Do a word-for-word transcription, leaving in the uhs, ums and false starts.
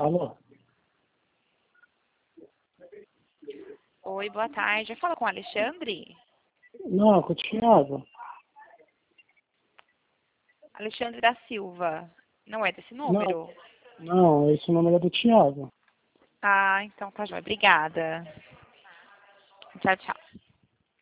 Alô? Oi, boa tarde. Eu falo com o Alexandre? Não, com o Thiago. Alexandre da Silva. Não é desse Não, número? não, esse número é do Thiago. Ah, então tá jóia. Obrigada. Tchau, tchau.